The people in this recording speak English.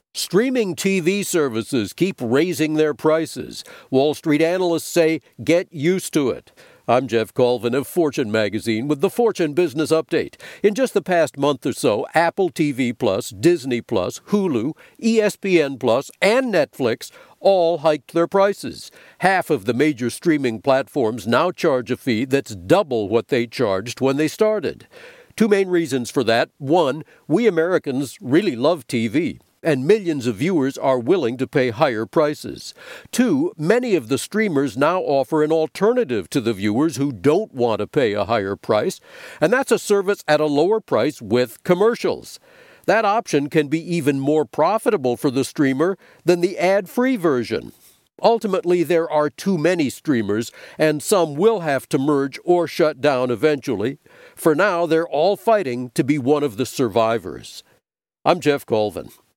Streaming TV services keep raising their prices. Wall Street analysts say, get used to it. I'm Jeff Colvin of Fortune Magazine with the Fortune Business Update. In just the past month or so, Apple TV Plus, Disney Plus, Hulu, ESPN Plus, and Netflix all hiked their prices. Half of the major streaming platforms now charge a fee that's double what they charged when they started. Two main reasons for that. One, we Americans really love TV, and millions of viewers are willing to pay higher prices. Two, many of the streamers now offer an alternative to the viewers who don't want to pay a higher price, and that's a service at a lower price with commercials. That option can be even more profitable for the streamer than the ad-free version. Ultimately, there are too many streamers, and some will have to merge or shut down eventually. For now, they're all fighting to be one of the survivors. I'm Jeff Colvin.